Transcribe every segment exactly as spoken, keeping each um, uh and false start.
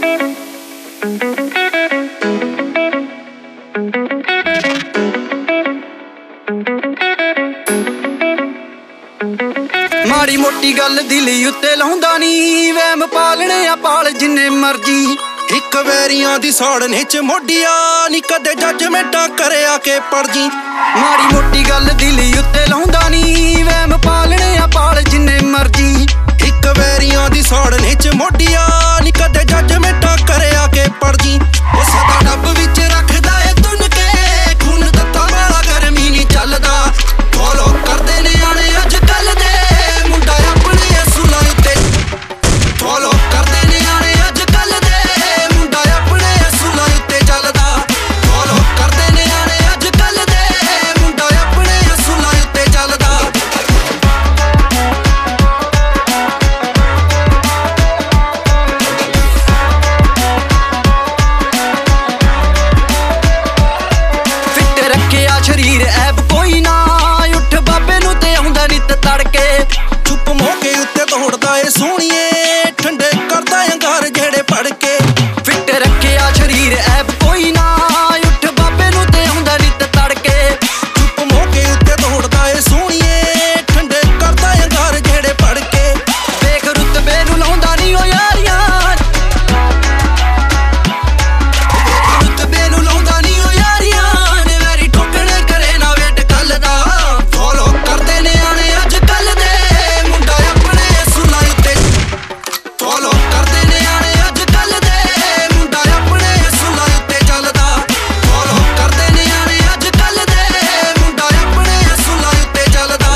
माड़ी मोटी गल दिली उत्ते लाउंदा नी, वहम पालने आ पाल जिन्ने मर्जी। एक वैरियां दी साड़ने च मोडिया नी कदे जजमेंटां करिया के पड़जी। माड़ी मोटी गल दिली उत्ते लाउंदा नी, वहम पालने आ पाल जिन्ने मर्जी। एक वैरियां दी साड़ने च मोडिया नी कदे जजमेंटां करिया के पड़जी। ओ सदा डब विच रखदा ए तुन के, खून तत्ता वाला गर्मी नी चलदा। फॉलो करदे ने आने अज कल दे मुंडा अपने असुलां उत्ते। फॉलो करदे ने आने अज कल दे मुंडा अपने असुलां उत्ते चलदा। फॉलो करदे ने आने अज कल दे मुंडा अपने असुलां उत्ते चलदा। फिट रखिया शरीर ऐब कोई ना, उठ बाबे नू ते आउंदा नित तड़के। चुप मौके उत्ते तोड़दा ए सोहणीए, ठंडे करदा अंगार जेड़े पड़ के। फिट रखिया शरीर ऐब कोई ना, उठ बाबे नू ते आउंदा नित तड़के। चुप मौके उत्ते तोड़दा ए सोहणीए, ठंडे करदा अंगार जेड़े पड़ के। देख रुतबे नू लाउंदा नी ओ यारियां, रुतबे नू लाउंदा नी ओ यारियां, ने वैरी ठोकणे करे ना वेट कल दा। फॉलो करदे ने आने अज कल दे मुंडा अपने असुलां उत्ते। फॉलो करदे ने आने अज कल दे मुंडा अपने असुलां उत्ते चलदा। फॉलो करदे ने आने अज कल दे मुंडा अपने असुलां उत्ते चलदा।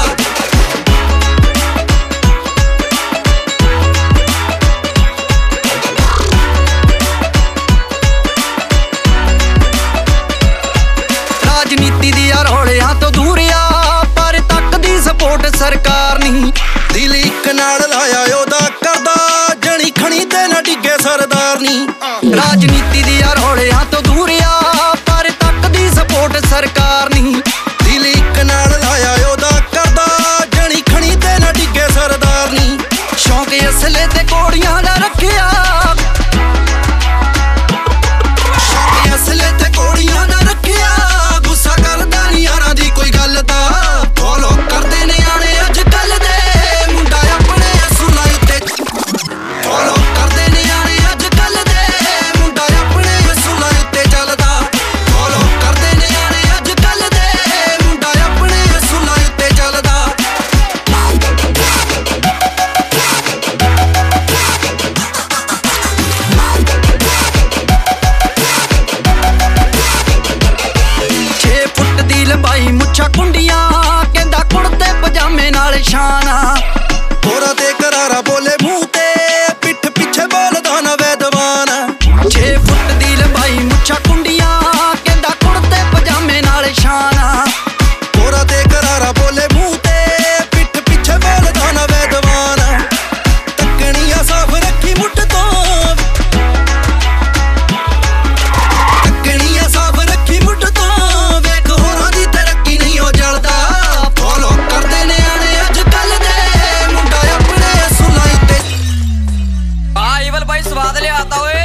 राजनीति दी रौलियां तो दूर आ, पर तक दी सपोर्ट सरकार नहीं। दिल इक नाल लाया ओदा करदा, जनी खणी ते ना डिगे सरदार नी। राजनीति दी रौलियां तो दूर आ, पर तक दी सपोर्ट सरकार नहीं। दिल इक नाल लाया ओदा करदा, जनी खणी ते ना डिगे सरदार नी। शौक असले ते कोड़ियां दा रखिया, शौक असले ते कोड़ियां दा रखिया। गुस्सा करदा नी यारां दी कोई गल दा। फॉलो करदे ने आने अज कल दे मुंडा अपने असुलां उत्ते। फॉलो करदे ने आने अज कल दे मुंडा अपने असुलां उत्ते चलदा। फॉलो करदे ने आने अज कल दे मुंडा अपने असुलां उत्ते चलदा। छे फुट दी लंबाई मुच्छां कुंडियां, कहंदा कुड़ते पजामे नाल शान आ। होरा ते करारा बोले मूंह ते, पिठ पिछे बोलदा ना वैदवान। छे फुट दी लंबाई मुच्छां कुंडियां, कहंदा कुड़ते पजामे नाल शान आ। होरा ते करारा बोले मूंह ते, पिठ पिछे बोलदा ना वैदवान। तकनिया साफ रखी मुठ तो, तकनिया साफ रखी मुठ तो, वेख होरां दी तरक्की नहीं हो जलदा। फॉलो करदे ने आने अज कल दे मुंडा अपने असुलां उत्ते। आ इवल भाई स्वाद ले आता हुए